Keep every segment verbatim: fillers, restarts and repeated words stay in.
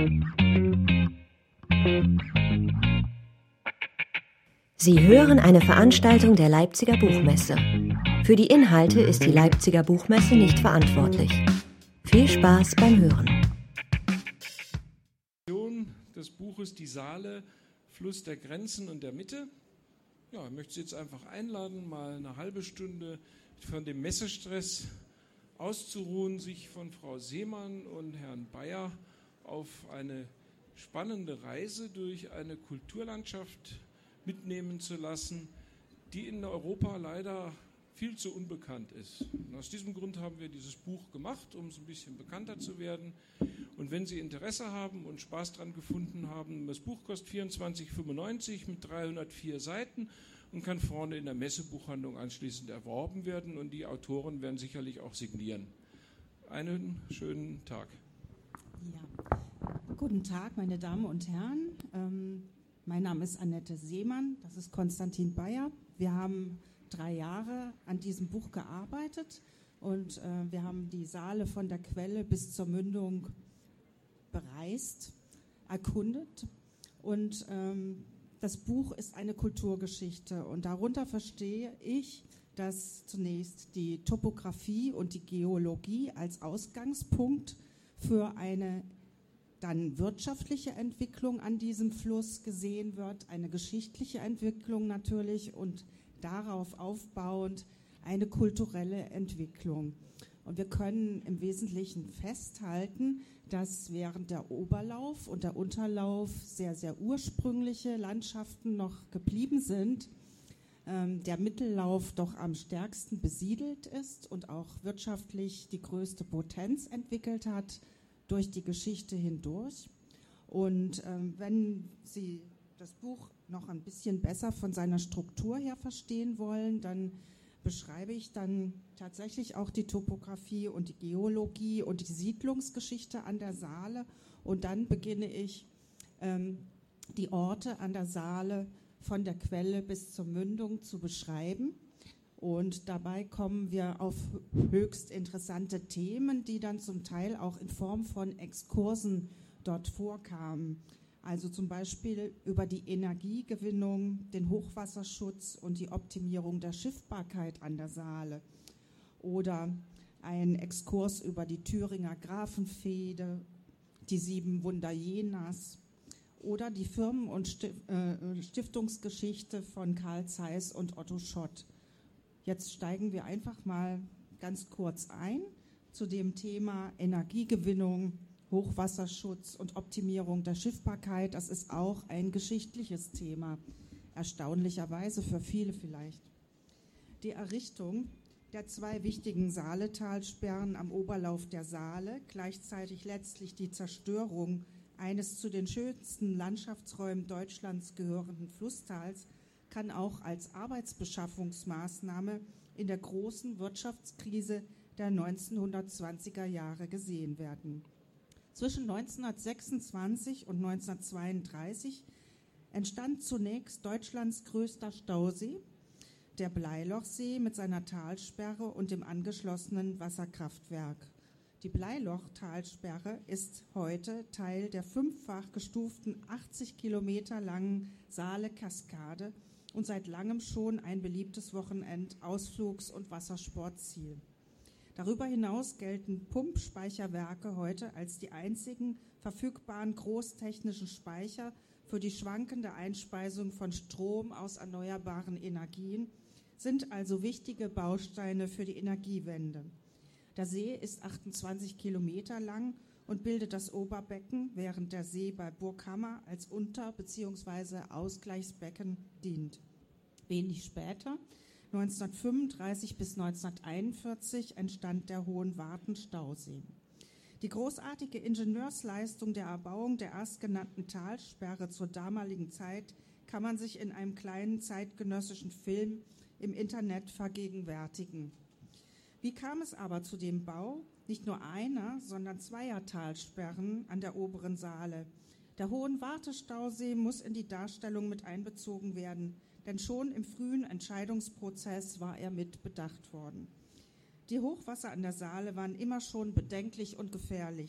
Sie hören eine Veranstaltung der Leipziger Buchmesse. Für die Inhalte ist die Leipziger Buchmesse nicht verantwortlich. Viel Spaß beim Hören. Des Buches Die Saale, Fluss der Grenzen und der Mitte. Ja, ich möchte Sie jetzt einfach einladen, mal eine halbe Stunde von dem Messestress auszuruhen, sich von Frau Seemann und Herrn Bayer auf eine spannende Reise durch eine Kulturlandschaft mitnehmen zu lassen, die in Europa leider viel zu unbekannt ist. Und aus diesem Grund haben wir dieses Buch gemacht, um es ein bisschen bekannter zu werden. Und wenn Sie Interesse haben und Spaß dran gefunden haben, das Buch kostet vierundzwanzig fünfundneunzig mit dreihundertvier Seiten und kann vorne in der Messebuchhandlung anschließend erworben werden. Und die Autoren werden sicherlich auch signieren. Einen schönen Tag. Ja. Guten Tag, meine Damen und Herren. Ähm, mein Name ist Annette Seemann, das ist Konstantin Bayer. Wir haben drei Jahre an diesem Buch gearbeitet und äh, wir haben die Saale von der Quelle bis zur Mündung bereist, erkundet. Und ähm, das Buch ist eine Kulturgeschichte und darunter verstehe ich, dass zunächst die Topographie und die Geologie als Ausgangspunkt für eine dann wirtschaftliche Entwicklung an diesem Fluss gesehen wird, eine geschichtliche Entwicklung natürlich und darauf aufbauend eine kulturelle Entwicklung. Und wir können im Wesentlichen festhalten, dass während der Oberlauf und der Unterlauf sehr, sehr ursprüngliche Landschaften noch geblieben sind, ähm, der Mittellauf doch am stärksten besiedelt ist und auch wirtschaftlich die größte Potenz entwickelt hat durch die Geschichte hindurch. Und ähm, wenn Sie das Buch noch ein bisschen besser von seiner Struktur her verstehen wollen, dann beschreibe ich dann tatsächlich auch die Topographie und die Geologie und die Siedlungsgeschichte an der Saale und dann beginne ich ähm, die Orte an der Saale von der Quelle bis zur Mündung zu beschreiben und dabei kommen wir auf höchst interessante Themen, die dann zum Teil auch in Form von Exkursen dort vorkamen. Also zum Beispiel über die Energiegewinnung, den Hochwasserschutz und die Optimierung der Schiffbarkeit an der Saale. Oder ein Exkurs über die Thüringer Grafenfehde, die sieben Wunder Jenas. Oder die Firmen- und Stiftungsgeschichte von Karl Zeiss und Otto Schott. Jetzt steigen wir einfach mal ganz kurz ein zu dem Thema Energiegewinnung, Hochwasserschutz und Optimierung der Schiffbarkeit. Das ist auch ein geschichtliches Thema, erstaunlicherweise für viele vielleicht. Die Errichtung der zwei wichtigen Saaletalsperren am Oberlauf der Saale, gleichzeitig letztlich die Zerstörung eines zu den schönsten Landschaftsräumen Deutschlands gehörenden Flusstals, kann auch als Arbeitsbeschaffungsmaßnahme in der großen Wirtschaftskrise der neunzehnhundertzwanziger Jahre gesehen werden. Zwischen neunzehnhundertsechsundzwanzig und neunzehnhundertzweiunddreißig entstand zunächst Deutschlands größter Stausee, der Bleilochsee mit seiner Talsperre und dem angeschlossenen Wasserkraftwerk. Die Bleilochtalsperre ist heute Teil der fünffach gestuften achtzig Kilometer langen Saale-Kaskade und seit langem schon ein beliebtes Wochenend-, Ausflugs- und Wassersportziel. Darüber hinaus gelten Pumpspeicherwerke heute als die einzigen verfügbaren großtechnischen Speicher für die schwankende Einspeisung von Strom aus erneuerbaren Energien, sind also wichtige Bausteine für die Energiewende. Der See ist achtundzwanzig Kilometer lang und bildet das Oberbecken, während der See bei Burghammer als Unter- bzw. Ausgleichsbecken dient. Wenig später, neunzehnhundertfünfunddreißig bis neunzehnhunderteinundvierzig, entstand der Hohenwarten-Stausee. Die großartige Ingenieursleistung der Erbauung der erstgenannten Talsperre zur damaligen Zeit kann man sich in einem kleinen zeitgenössischen Film im Internet vergegenwärtigen. Wie kam es aber zu dem Bau nicht nur einer, sondern zweier Talsperren an der oberen Saale? Der Hohenwarte-Stausee muss in die Darstellung mit einbezogen werden, denn schon im frühen Entscheidungsprozess war er mit bedacht worden. Die Hochwasser an der Saale waren immer schon bedenklich und gefährlich.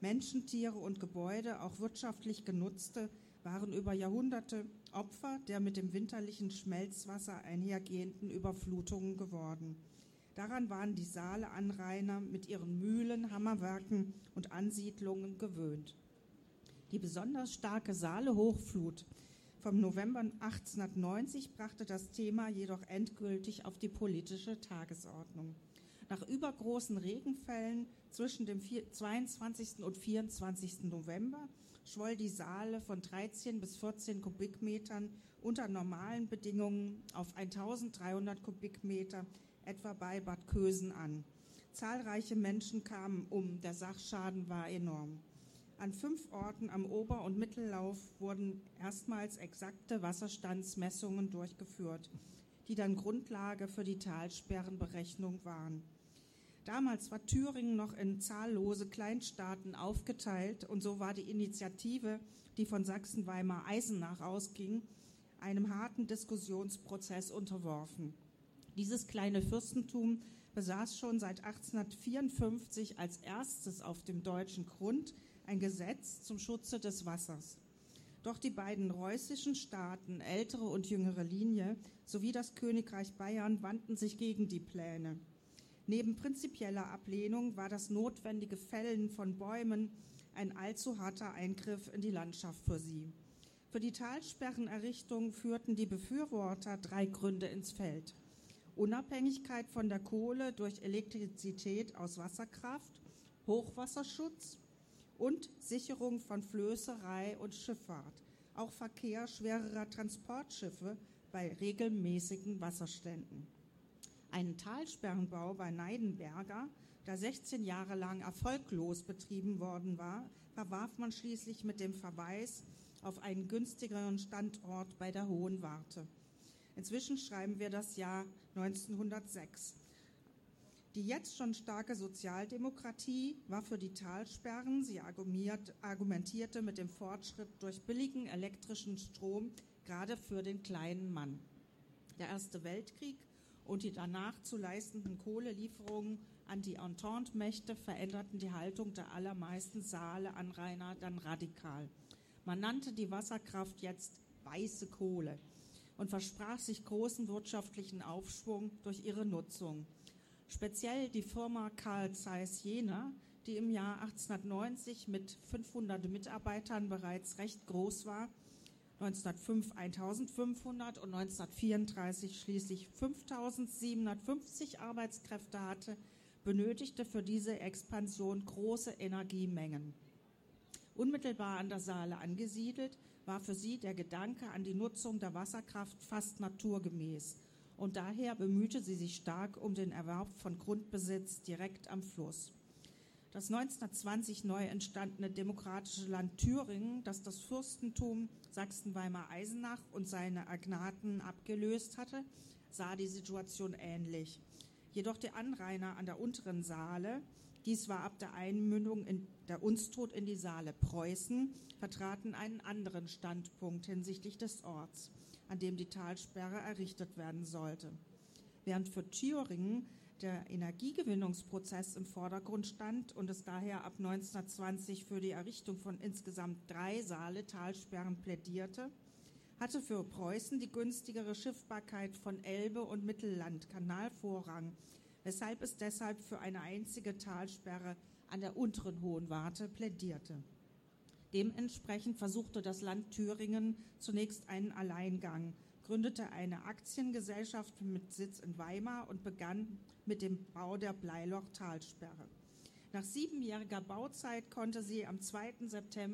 Menschen, Tiere und Gebäude, auch wirtschaftlich genutzte, waren über Jahrhunderte Opfer der mit dem winterlichen Schmelzwasser einhergehenden Überflutungen geworden. Daran waren die Saale-Anrainer mit ihren Mühlen, Hammerwerken und Ansiedlungen gewöhnt. Die besonders starke Saale-Hochflut vom November achtzehnhundertneunzig brachte das Thema jedoch endgültig auf die politische Tagesordnung. Nach übergroßen Regenfällen zwischen dem zweiundzwanzigsten und vierundzwanzigsten November schwoll die Saale von dreizehn bis vierzehn Kubikmetern unter normalen Bedingungen auf eintausenddreihundert Kubikmeter etwa bei Bad Kösen an. Zahlreiche Menschen kamen um, der Sachschaden war enorm. An fünf Orten am Ober- und Mittellauf wurden erstmals exakte Wasserstandsmessungen durchgeführt, die dann Grundlage für die Talsperrenberechnung waren. Damals war Thüringen noch in zahllose Kleinstaaten aufgeteilt und so war die Initiative, die von Sachsen-Weimar-Eisenach ausging, einem harten Diskussionsprozess unterworfen. Dieses kleine Fürstentum besaß schon seit achtzehnhundertvierundfünfzig als erstes auf dem deutschen Grund ein Gesetz zum Schutze des Wassers. Doch die beiden preußischen Staaten, ältere und jüngere Linie, sowie das Königreich Bayern wandten sich gegen die Pläne. Neben prinzipieller Ablehnung war das notwendige Fällen von Bäumen ein allzu harter Eingriff in die Landschaft für sie. Für die Talsperrenerrichtung führten die Befürworter drei Gründe ins Feld: Unabhängigkeit von der Kohle durch Elektrizität aus Wasserkraft, Hochwasserschutz und Sicherung von Flößerei und Schifffahrt, auch Verkehr schwererer Transportschiffe bei regelmäßigen Wasserständen. Einen Talsperrenbau bei Neidenberger, der sechzehn Jahre lang erfolglos betrieben worden war, verwarf man schließlich mit dem Verweis auf einen günstigeren Standort bei der Hohen Warte. Inzwischen schreiben wir das Jahr neunzehnhundertsechs. Die jetzt schon starke Sozialdemokratie war für die Talsperren, sie argumentierte mit dem Fortschritt durch billigen elektrischen Strom, gerade für den kleinen Mann. Der Erste Weltkrieg und die danach zu leistenden Kohlelieferungen an die Entente-Mächte veränderten die Haltung der allermeisten Saale-Anrainer dann radikal. Man nannte die Wasserkraft jetzt weiße Kohle und versprach sich großen wirtschaftlichen Aufschwung durch ihre Nutzung. Speziell die Firma Carl Zeiss Jena, die im Jahr achtzehnhundertneunzig mit fünfhundert Mitarbeitern bereits recht groß war, neunzehnhundertfünf eintausendfünfhundert und neunzehnhundertvierunddreißig schließlich fünftausendsiebenhundertfünfzig Arbeitskräfte hatte, benötigte für diese Expansion große Energiemengen. Unmittelbar an der Saale angesiedelt, war für sie der Gedanke an die Nutzung der Wasserkraft fast naturgemäß und daher bemühte sie sich stark um den Erwerb von Grundbesitz direkt am Fluss. Das neunzehnhundertzwanzig neu entstandene demokratische Land Thüringen, das das Fürstentum Sachsen-Weimar-Eisenach und seine Agnaten abgelöst hatte, sah die Situation ähnlich. Jedoch die Anrainer an der unteren Saale, dies war ab der Einmündung in der Unstrut in die Saale Preußen, vertraten einen anderen Standpunkt hinsichtlich des Orts, an dem die Talsperre errichtet werden sollte. Während für Thüringen der Energiegewinnungsprozess im Vordergrund stand und es daher ab neunzehnhundertzwanzig für die Errichtung von insgesamt drei Saale-Talsperren plädierte, hatte für Preußen die günstigere Schiffbarkeit von Elbe und Mittellandkanal Vorrang, weshalb es deshalb für eine einzige Talsperre an der unteren Hohen Warte plädierte. Dementsprechend versuchte das Land Thüringen zunächst einen Alleingang, gründete eine Aktiengesellschaft mit Sitz in Weimar und begann mit dem Bau der Bleiloch-Talsperre. Nach siebenjähriger Bauzeit konnte sie am zweiten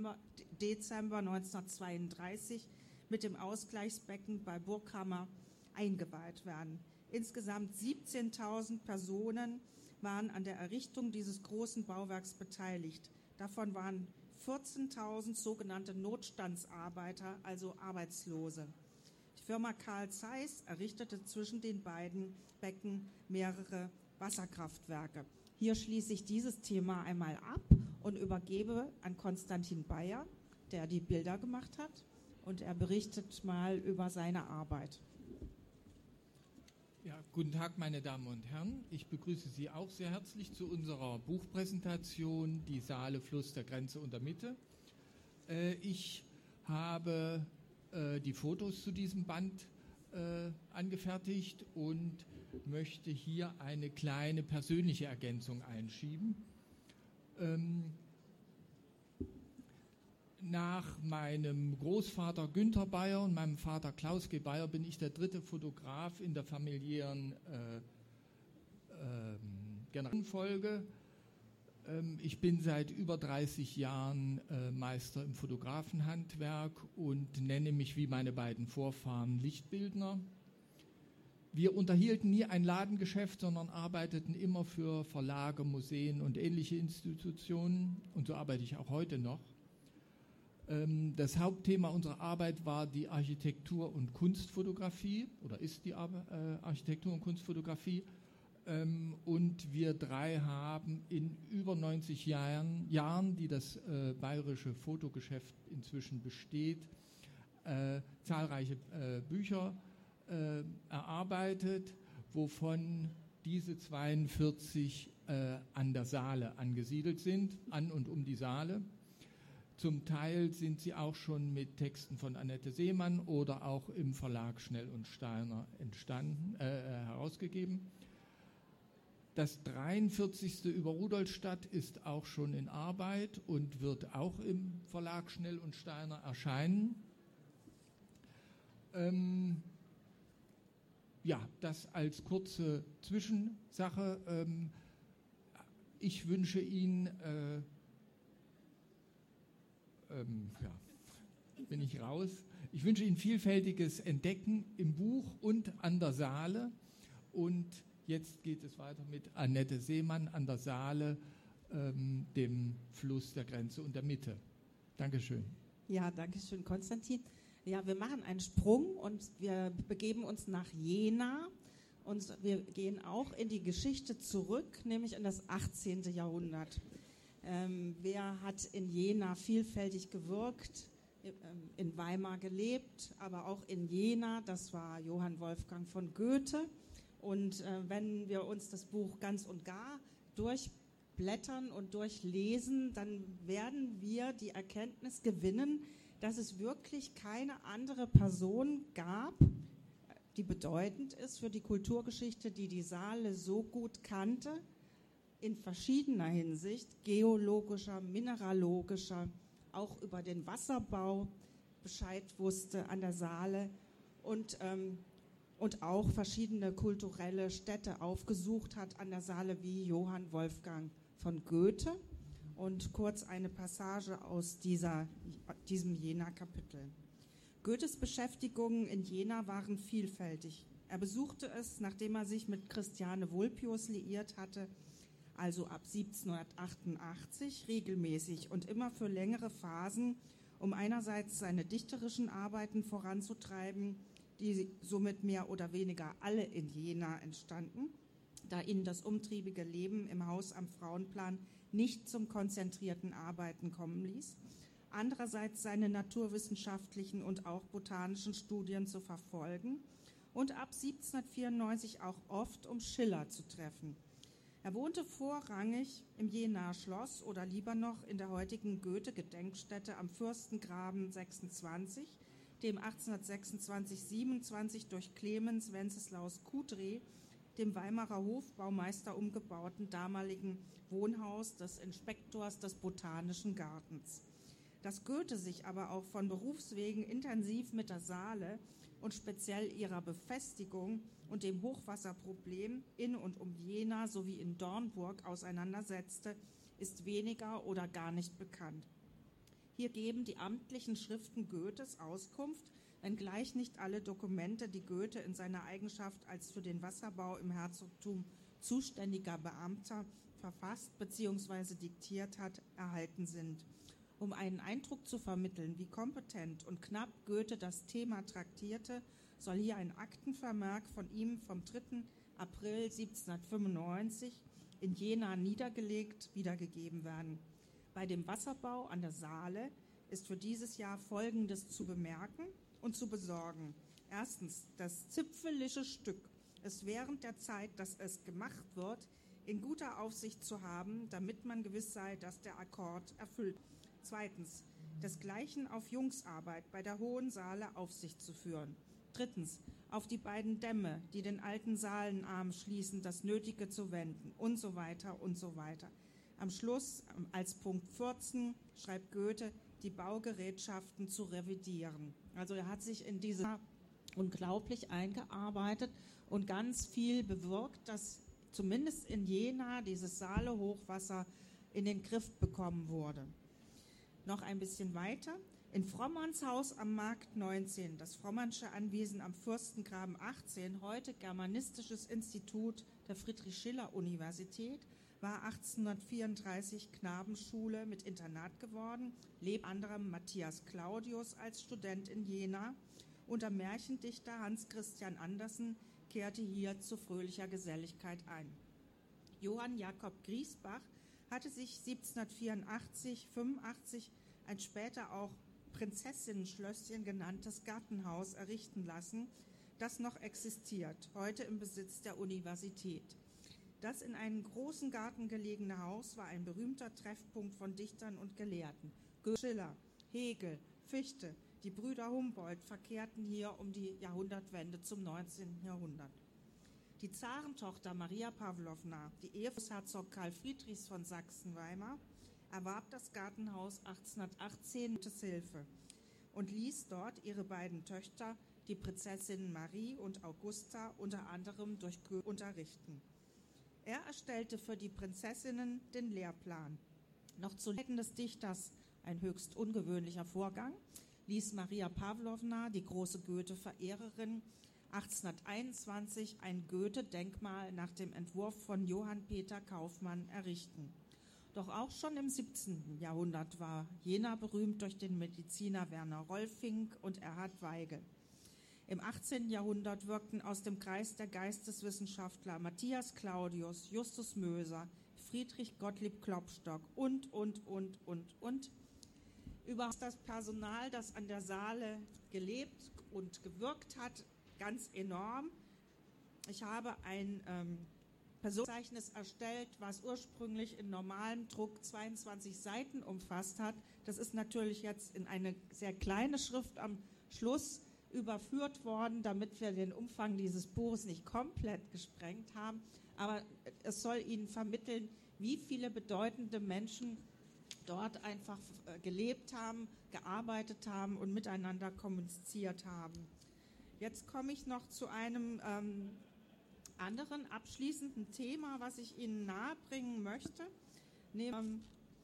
Dezember neunzehnhundertzweiunddreißig mit dem Ausgleichsbecken bei Burghammer eingeweiht werden. Insgesamt siebzehntausend Personen waren an der Errichtung dieses großen Bauwerks beteiligt. Davon waren vierzehntausend sogenannte Notstandsarbeiter, also Arbeitslose. Die Firma Carl Zeiss errichtete zwischen den beiden Becken mehrere Wasserkraftwerke. Hier schließe ich dieses Thema einmal ab und übergebe an Konstantin Bayer, der die Bilder gemacht hat, und er berichtet mal über seine Arbeit. Ja, guten Tag, meine Damen und Herren. Ich begrüße Sie auch sehr herzlich zu unserer Buchpräsentation Die Saale, Fluss der Grenze und der Mitte. Äh, ich habe äh, die Fotos zu diesem Band äh, angefertigt und möchte hier eine kleine persönliche Ergänzung einschieben. Ähm, Nach meinem Großvater Günther Beyer und meinem Vater Klaus G. Beyer bin ich der dritte Fotograf in der familiären äh, äh, Generationenfolge. Ähm, ich bin seit über dreißig Jahren äh, Meister im Fotografenhandwerk und nenne mich wie meine beiden Vorfahren Lichtbildner. Wir unterhielten nie ein Ladengeschäft, sondern arbeiteten immer für Verlage, Museen und ähnliche Institutionen. Und so arbeite ich auch heute noch. Das Hauptthema unserer Arbeit war die Architektur- und Kunstfotografie oder ist die Architektur- und Kunstfotografie. Und wir drei haben in über neunzig Jahren, Jahren die das bayerische Fotogeschäft inzwischen besteht, zahlreiche Bücher erarbeitet, wovon diese zweiundvierzig an der Saale angesiedelt sind, an und um die Saale. Zum Teil sind sie auch schon mit Texten von Annette Seemann oder auch im Verlag Schnell und Steiner entstanden, äh, herausgegeben. Das dreiundvierzigste über Rudolstadt ist auch schon in Arbeit und wird auch im Verlag Schnell und Steiner erscheinen. Ähm, ja, das als kurze Zwischensache. Ähm, ich wünsche Ihnen äh, Ähm, ja, bin ich raus. Ich wünsche Ihnen vielfältiges Entdecken im Buch und an der Saale. Und jetzt geht es weiter mit Annette Seemann an der Saale, ähm, dem Fluss der Grenze und der Mitte. Dankeschön. Ja, danke schön, Konstantin. Ja, wir machen einen Sprung und wir begeben uns nach Jena. Und wir gehen auch in die Geschichte zurück, nämlich in das achtzehnte Jahrhundert. Ähm, wer hat in Jena vielfältig gewirkt, ähm, in Weimar gelebt, aber auch in Jena, das war Johann Wolfgang von Goethe. Und äh, wenn wir uns das Buch ganz und gar durchblättern und durchlesen, dann werden wir die Erkenntnis gewinnen, dass es wirklich keine andere Person gab, die bedeutend ist für die Kulturgeschichte, die die Saale so gut kannte, in verschiedener Hinsicht, geologischer, mineralogischer, auch über den Wasserbau Bescheid wusste an der Saale und, ähm, und auch verschiedene kulturelle Städte aufgesucht hat an der Saale wie Johann Wolfgang von Goethe. Und kurz eine Passage aus dieser, diesem Jena-Kapitel. Goethes Beschäftigungen in Jena waren vielfältig. Er besuchte es, nachdem er sich mit Christiane Vulpius liiert hatte, also ab siebzehnhundertachtundachtzig, regelmäßig und immer für längere Phasen, um einerseits seine dichterischen Arbeiten voranzutreiben, die somit mehr oder weniger alle in Jena entstanden, da ihn das umtriebige Leben im Haus am Frauenplan nicht zum konzentrierten Arbeiten kommen ließ, andererseits seine naturwissenschaftlichen und auch botanischen Studien zu verfolgen und ab siebzehnhundertvierundneunzig auch oft um Schiller zu treffen. Er wohnte vorrangig im Jenaer Schloss oder lieber noch in der heutigen Goethe-Gedenkstätte am Fürstengraben sechsundzwanzig, dem achtzehnhundertsechsundzwanzig siebenundzwanzig durch Clemens Wenceslaus Coudray, dem Weimarer Hofbaumeister umgebauten damaligen Wohnhaus des Inspektors des Botanischen Gartens. Dass Goethe sich aber auch von Berufswegen intensiv mit der Saale und speziell ihrer Befestigung und dem Hochwasserproblem in und um Jena sowie in Dornburg auseinandersetzte, ist weniger oder gar nicht bekannt. Hier geben die amtlichen Schriften Goethes Auskunft, wenngleich nicht alle Dokumente, die Goethe in seiner Eigenschaft als für den Wasserbau im Herzogtum zuständiger Beamter verfasst bzw. diktiert hat, erhalten sind. Um einen Eindruck zu vermitteln, wie kompetent und knapp Goethe das Thema traktierte, soll hier ein Aktenvermerk von ihm vom dritten April siebzehnhundertfünfundneunzig in Jena niedergelegt wiedergegeben werden. Bei dem Wasserbau an der Saale ist für dieses Jahr Folgendes zu bemerken und zu besorgen. Erstens, das zipfelische Stück es während der Zeit, dass es gemacht wird, in guter Aufsicht zu haben, damit man gewiss sei, dass der Akkord erfüllt. Zweitens, desgleichen auf Jungsarbeit bei der Hohen Saale Aufsicht zu führen. Drittens, auf die beiden Dämme, die den alten Saalenarm schließen, das Nötige zu wenden und so weiter und so weiter. Am Schluss, als Punkt vierzehn, schreibt Goethe, die Baugerätschaften zu revidieren. Also er hat sich in diese unglaublich eingearbeitet und ganz viel bewirkt, dass zumindest in Jena dieses Saale-Hochwasser in den Griff bekommen wurde. Noch ein bisschen weiter. In Frommerns Haus am Markt neunzehn, das Frommernsche Anwesen am Fürstengraben achtzehn, heute Germanistisches Institut der Friedrich-Schiller-Universität, war achtzehnhundertvierunddreißig Knabenschule mit Internat geworden, lebt anderem Matthias Claudius als Student in Jena und der Märchendichter Hans Christian Andersen kehrte hier zu fröhlicher Geselligkeit ein. Johann Jakob Griesbach hatte sich siebzehnhundertvierundachtzig, fünfundachtzig ein später auch Prinzessinnenschlösschen genanntes Gartenhaus errichten lassen, das noch existiert, heute im Besitz der Universität. Das in einem großen Garten gelegene Haus war ein berühmter Treffpunkt von Dichtern und Gelehrten. Goethe, Schiller, Hegel, Fichte, die Brüder Humboldt verkehrten hier um die Jahrhundertwende zum neunzehnten Jahrhundert. Die Zarentochter Maria Pawlowna, die Ehe des Herzog Karl Friedrichs von Sachsen-Weimar, erwarb das Gartenhaus achtzehnhundertachtzehn mit Hilfe und ließ dort ihre beiden Töchter, die Prinzessinnen Marie und Augusta, unter anderem durch Goethe unterrichten. Er erstellte für die Prinzessinnen den Lehrplan. Noch zu Zeiten des Dichters, ein höchst ungewöhnlicher Vorgang, ließ Maria Pawlowna, die große Goethe-Verehrerin, achtzehnhunderteinundzwanzig ein Goethe-Denkmal nach dem Entwurf von Johann Peter Kaufmann errichten. Doch auch schon im siebzehnten Jahrhundert war Jena berühmt durch den Mediziner Werner Rolfing und Erhard Weigel. Im achtzehnten Jahrhundert wirkten aus dem Kreis der Geisteswissenschaftler Matthias Claudius, Justus Möser, Friedrich Gottlieb Klopstock und, und, und, und, und. Über das Personal, das an der Saale gelebt und gewirkt hat, ganz enorm. Ich habe ein ähm, Personenzeichnis erstellt, was ursprünglich in normalem Druck zweiundzwanzig Seiten umfasst hat. Das ist natürlich jetzt in eine sehr kleine Schrift am Schluss überführt worden, damit wir den Umfang dieses Buches nicht komplett gesprengt haben. Aber es soll Ihnen vermitteln, wie viele bedeutende Menschen dort einfach gelebt haben, gearbeitet haben und miteinander kommuniziert haben. Jetzt komme ich noch zu einem ähm, anderen abschließenden Thema, was ich Ihnen nahebringen möchte, nämlich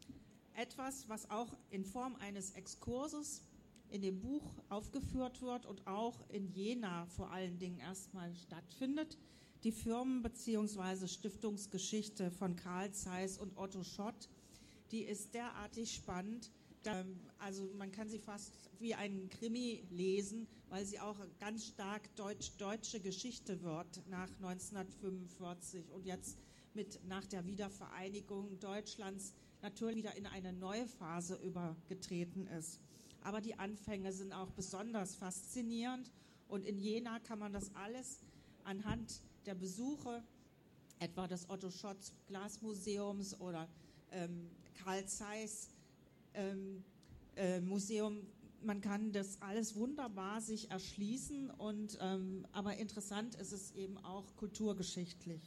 etwas, was auch in Form eines Exkurses in dem Buch aufgeführt wird und auch in Jena vor allen Dingen erstmal stattfindet, die Firmen- bzw. Stiftungsgeschichte von Carl Zeiss und Otto Schott. Die ist derartig spannend, also man kann sie fast wie einen Krimi lesen, weil sie auch ganz stark deutsch-deutsche Geschichte wird nach neunzehnhundertfünfundvierzig und jetzt mit nach der Wiedervereinigung Deutschlands natürlich wieder in eine neue Phase übergetreten ist. Aber die Anfänge sind auch besonders faszinierend und in Jena kann man das alles anhand der Besuche, etwa des Otto Schott Glasmuseums oder ähm, Carl Zeiss ähm, äh, Museum, man kann das alles wunderbar sich erschließen, und, ähm, aber interessant ist es eben auch kulturgeschichtlich.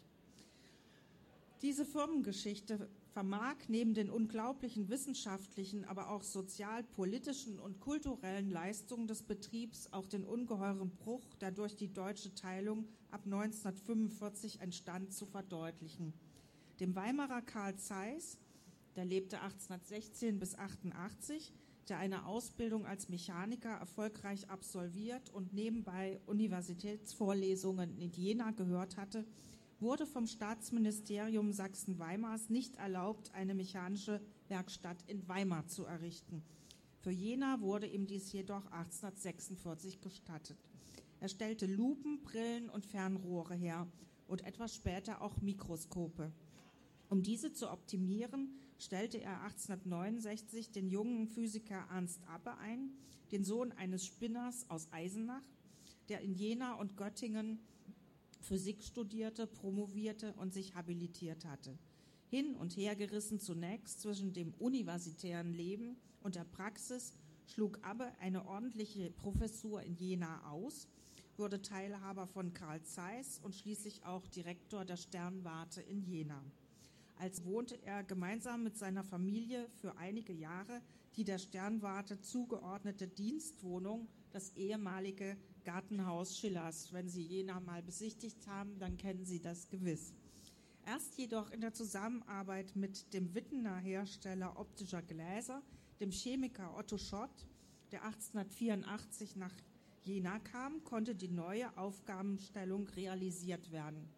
Diese Firmengeschichte vermag neben den unglaublichen wissenschaftlichen, aber auch sozialpolitischen und kulturellen Leistungen des Betriebs auch den ungeheuren Bruch, der durch die deutsche Teilung ab neunzehnhundertfünfundvierzig entstand, zu verdeutlichen. Dem Weimarer Carl Zeiss, der lebte achtzehnhundertsechzehn bis achtundachtzig, der eine Ausbildung als Mechaniker erfolgreich absolviert und nebenbei Universitätsvorlesungen in Jena gehört hatte, wurde vom Staatsministerium Sachsen-Weimars nicht erlaubt, eine mechanische Werkstatt in Weimar zu errichten. Für Jena wurde ihm dies jedoch achtzehnhundertsechsundvierzig gestattet. Er stellte Lupen, Brillen und Fernrohre her und etwas später auch Mikroskope. Um diese zu optimieren, stellte er achtzehnhundertneunundsechzig den jungen Physiker Ernst Abbe ein, den Sohn eines Spinners aus Eisenach, der in Jena und Göttingen Physik studierte, promovierte und sich habilitiert hatte. Hin und her gerissen zunächst zwischen dem universitären Leben und der Praxis, schlug Abbe eine ordentliche Professur in Jena aus, wurde Teilhaber von Carl Zeiss und schließlich auch Direktor der Sternwarte in Jena. Als wohnte er gemeinsam mit seiner Familie für einige Jahre die der Sternwarte zugeordnete Dienstwohnung, das ehemalige Gartenhaus Schillers. Wenn Sie Jena mal besichtigt haben, dann kennen Sie das gewiss. Erst jedoch in der Zusammenarbeit mit dem Wittener Hersteller optischer Gläser, dem Chemiker Otto Schott, der achtzehnhundertvierundachtzig nach Jena kam, konnte die neue Aufgabenstellung realisiert werden.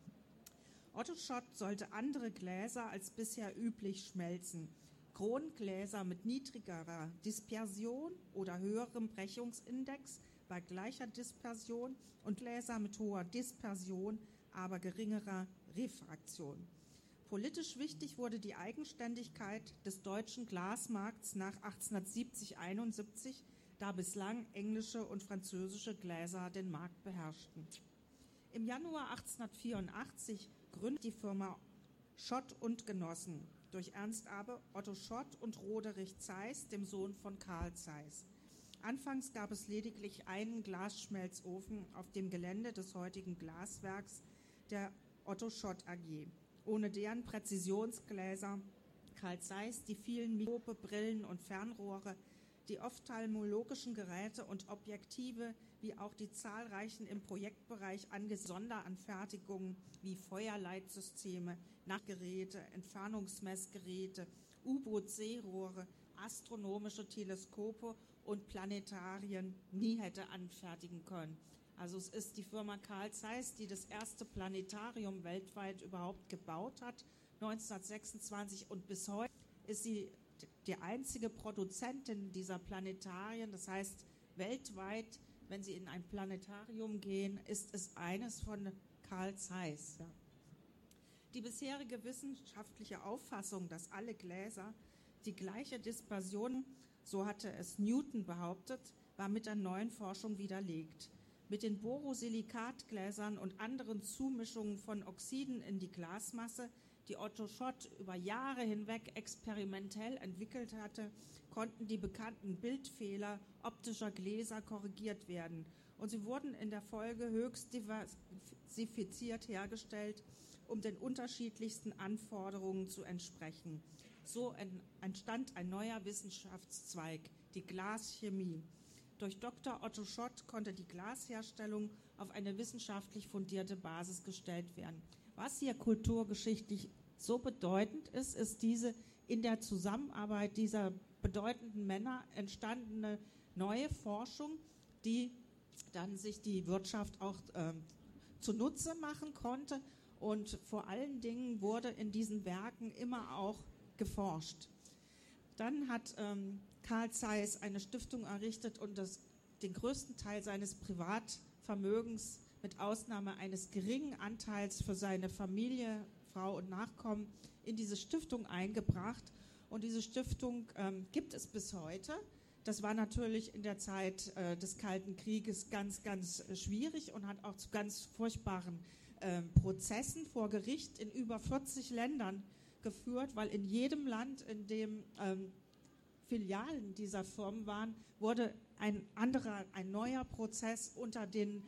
Otto Schott sollte andere Gläser als bisher üblich schmelzen. Krongläser mit niedrigerer Dispersion oder höherem Brechungsindex bei gleicher Dispersion und Gläser mit hoher Dispersion, aber geringerer Refraktion. Politisch wichtig wurde die Eigenständigkeit des deutschen Glasmarkts nach achtzehnhundertsiebzig einundsiebzig, da bislang englische und französische Gläser den Markt beherrschten. Im Januar achtzehnhundertvierundachtzig gründete die Firma Schott und Genossen durch Ernst Abbe, Otto Schott und Roderich Zeiss, dem Sohn von Carl Zeiss. Anfangs gab es lediglich einen Glasschmelzofen auf dem Gelände des heutigen Glaswerks der Otto Schott A G. Ohne deren Präzisionsgläser Carl Zeiss die vielen Mikroskope, Brillen und Fernrohre, die ophthalmologischen Geräte und Objektive, wie auch die zahlreichen im Projektbereich angesiedelten Sonderanfertigungen wie Feuerleitsysteme, Nachtgeräte, Entfernungsmessgeräte, U-Boot-Seerohre, astronomische Teleskope und Planetarien nie hätte anfertigen können. Also es ist die Firma Carl Zeiss, die das erste Planetarium weltweit überhaupt gebaut hat, neunzehnhundertsechsundzwanzig, und bis heute ist sie die einzige Produzentin dieser Planetarien. Das heißt, weltweit, wenn Sie in ein Planetarium gehen, ist es eines von Carl Zeiss. Ja. Die bisherige wissenschaftliche Auffassung, dass alle Gläser die gleiche Dispersion, so hatte es Newton behauptet, war mit der neuen Forschung widerlegt. Mit den Borosilikatgläsern und anderen Zumischungen von Oxiden in die Glasmasse, die Otto Schott über Jahre hinweg experimentell entwickelt hatte, konnten die bekannten Bildfehler optischer Gläser korrigiert werden. Und sie wurden in der Folge höchst diversifiziert hergestellt, um den unterschiedlichsten Anforderungen zu entsprechen. So entstand ein neuer Wissenschaftszweig, die Glaschemie. Durch Doktor Otto Schott konnte die Glasherstellung auf eine wissenschaftlich fundierte Basis gestellt werden. Was hier kulturgeschichtlich so bedeutend ist, ist diese in der Zusammenarbeit dieser bedeutenden Männer entstandene neue Forschung, die dann sich die Wirtschaft auch äh, zunutze machen konnte. Und vor allen Dingen wurde in diesen Werken immer auch geforscht. Dann hat ähm, Carl Zeiss eine Stiftung errichtet und das, den größten Teil seines Privatvermögens mit Ausnahme eines geringen Anteils für seine Familie, Frau und Nachkommen in diese Stiftung eingebracht. Und diese Stiftung ähm, gibt es bis heute. Das war natürlich in der Zeit äh, des Kalten Krieges ganz, ganz äh, schwierig und hat auch zu ganz furchtbaren äh, Prozessen vor Gericht in über vierzig Ländern geführt, weil in jedem Land, in dem ähm, Filialen dieser Firmen waren, wurde ein anderer, ein neuer Prozess unter den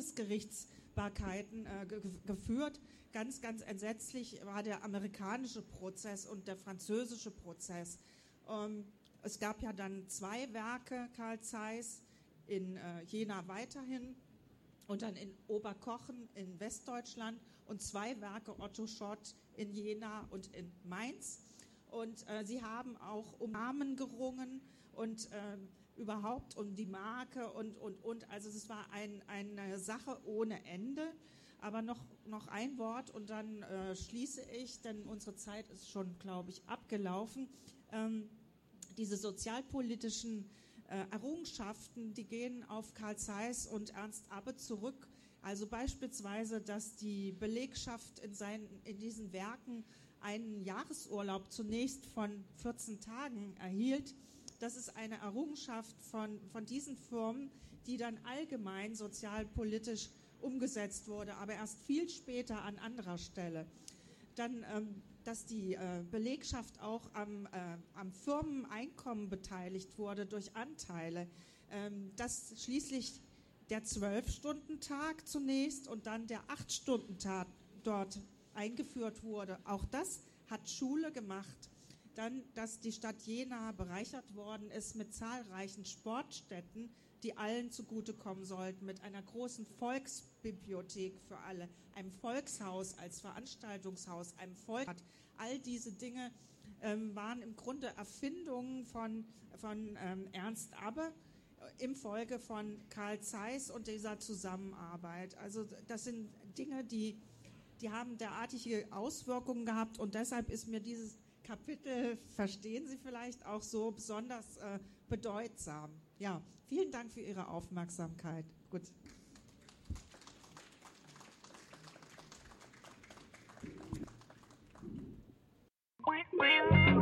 Landesgerichtsbarkeiten äh, ge- geführt. Ganz, ganz entsetzlich war der amerikanische Prozess und der französische Prozess. Ähm, es gab ja dann zwei Werke Carl Zeiss in äh, Jena weiterhin und dann in Oberkochen in Westdeutschland und zwei Werke Otto Schott in Jena und in Mainz. Und äh, sie haben auch um Namen gerungen und äh, überhaupt um die Marke und, und, und. Also es war ein, eine Sache ohne Ende. Aber noch, noch ein Wort und dann äh, schließe ich, denn unsere Zeit ist schon, glaube ich, abgelaufen. Ähm, diese sozialpolitischen äh, Errungenschaften, die gehen auf Carl Zeiss und Ernst Abbe zurück. Also beispielsweise, dass die Belegschaft in, seinen, in diesen Werken einen Jahresurlaub zunächst von vierzehn Tagen erhielt. Das ist eine Errungenschaft von, von diesen Firmen, die dann allgemein sozialpolitisch umgesetzt wurde, aber erst viel später an anderer Stelle. Dann, ähm, dass die äh, Belegschaft auch am, äh, am Firmeneinkommen beteiligt wurde durch Anteile. Ähm, dass schließlich der Zwölf-Stunden-Tag zunächst und dann der Acht-Stunden-Tag dort eingeführt wurde. Auch das hat Schule gemacht. Dann, dass die Stadt Jena bereichert worden ist mit zahlreichen Sportstätten, die allen zugutekommen sollten, mit einer großen Volksbibliothek für alle, einem Volkshaus als Veranstaltungshaus, einem Volk. All diese Dinge ähm, waren im Grunde Erfindungen von, von ähm, Ernst Abbe äh, im Folge von Carl Zeiss und dieser Zusammenarbeit. Also das sind Dinge, die, die haben derartige Auswirkungen gehabt und deshalb ist mir dieses Kapitel, verstehen Sie vielleicht, auch so besonders äh, bedeutsam. Ja, vielen Dank für Ihre Aufmerksamkeit. Gut.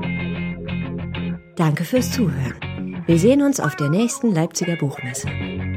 Danke fürs Zuhören. Wir sehen uns auf der nächsten Leipziger Buchmesse.